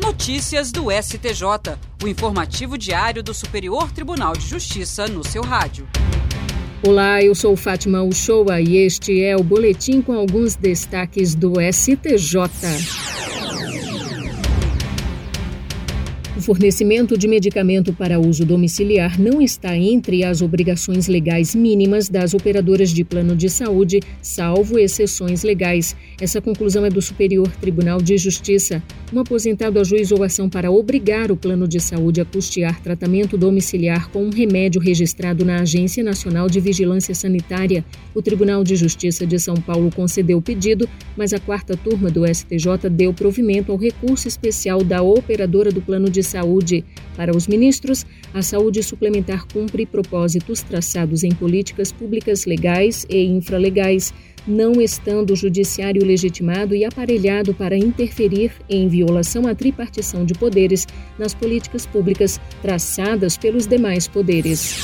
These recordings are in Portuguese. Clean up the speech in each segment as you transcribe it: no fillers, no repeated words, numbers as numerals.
Notícias do STJ, o informativo diário do Superior Tribunal de Justiça no seu rádio. Olá, eu sou Fátima Uchoa e este é o boletim com alguns destaques do STJ. O fornecimento de medicamento para uso domiciliar não está entre as obrigações legais mínimas das operadoras de plano de saúde, salvo exceções legais. Essa conclusão é do Superior Tribunal de Justiça. Um aposentado ajuizou ação para obrigar o plano de saúde a custear tratamento domiciliar com um remédio registrado na Agência Nacional de Vigilância Sanitária. O Tribunal de Justiça de São Paulo concedeu o pedido, mas a quarta turma do STJ deu provimento ao recurso especial da operadora do plano de saúde. Para os ministros, a saúde suplementar cumpre propósitos traçados em políticas públicas legais e infralegais, não estando o judiciário legitimado e aparelhado para interferir em violação à tripartição de poderes nas políticas públicas traçadas pelos demais poderes.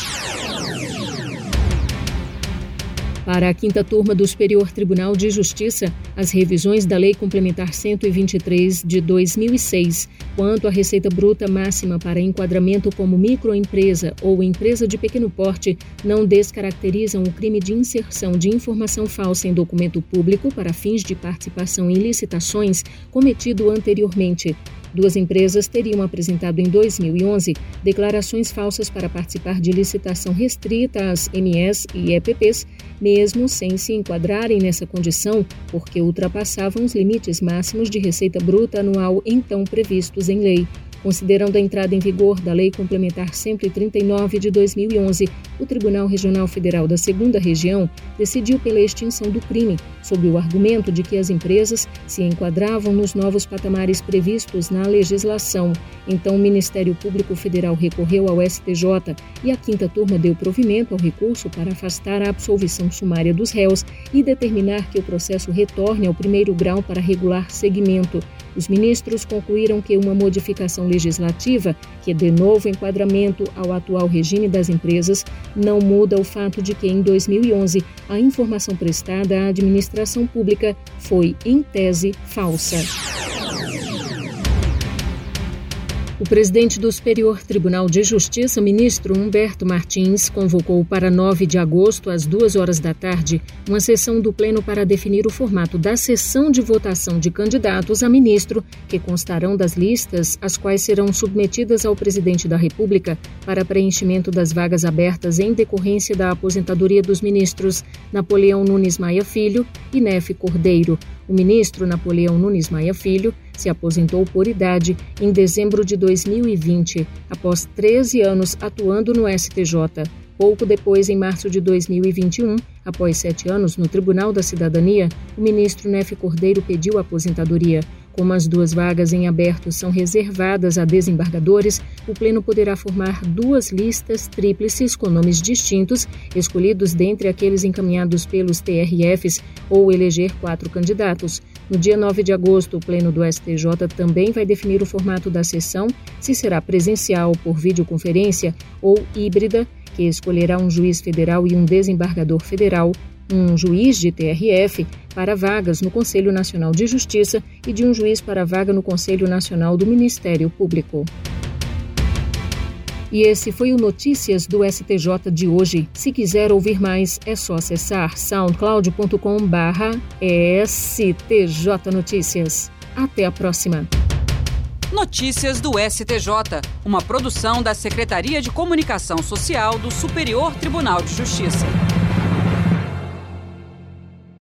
Para a quinta turma do Superior Tribunal de Justiça, as revisões da Lei Complementar 123 de 2006, quanto à receita bruta máxima para enquadramento como microempresa ou empresa de pequeno porte, não descaracterizam o crime de inserção de informação falsa em documento público para fins de participação em licitações cometido anteriormente. Duas empresas teriam apresentado em 2011 declarações falsas para participar de licitação restrita às MS e EPPs, mesmo sem se enquadrarem nessa condição, porque ultrapassavam os limites máximos de receita bruta anual então previstos em lei. Considerando a entrada em vigor da Lei Complementar 139 de 2011, o Tribunal Regional Federal da 2ª Região decidiu pela extinção do crime, sob o argumento de que as empresas se enquadravam nos novos patamares previstos na legislação. Então, o Ministério Público Federal recorreu ao STJ e a quinta turma deu provimento ao recurso para afastar a absolvição sumária dos réus e determinar que o processo retorne ao primeiro grau para regular seguimento. Os ministros concluíram que uma modificação legislativa, que dê novo enquadramento ao atual regime das empresas, não muda o fato de que, em 2011, a informação prestada à administração pública foi, em tese, falsa. O presidente do Superior Tribunal de Justiça, ministro Humberto Martins, convocou para 9 de agosto, às 2 da tarde, uma sessão do Pleno para definir o formato da sessão de votação de candidatos a ministro, que constarão das listas, as quais serão submetidas ao presidente da República para preenchimento das vagas abertas em decorrência da aposentadoria dos ministros Napoleão Nunes Maia Filho e Nefe Cordeiro. O ministro Napoleão Nunes Maia Filho se aposentou por idade em dezembro de 2020, após 13 anos atuando no STJ. Pouco depois, em março de 2021, após 7 anos no Tribunal da Cidadania, o ministro Nefe Cordeiro pediu aposentadoria. Como as 2 vagas em aberto são reservadas a desembargadores, o Pleno poderá formar 2 listas tríplices com nomes distintos, escolhidos dentre aqueles encaminhados pelos TRFs, ou eleger 4 candidatos. No dia 9 de agosto, o Pleno do STJ também vai definir o formato da sessão, se será presencial, por videoconferência ou híbrida, que escolherá um juiz federal e um desembargador federal, um juiz de TRF para vagas no Conselho Nacional de Justiça e de um juiz para vaga no Conselho Nacional do Ministério Público. E esse foi o Notícias do STJ de hoje. Se quiser ouvir mais, é só acessar soundcloud.com/STJNotícias. Até a próxima. Notícias do STJ, uma produção da Secretaria de Comunicação Social do Superior Tribunal de Justiça.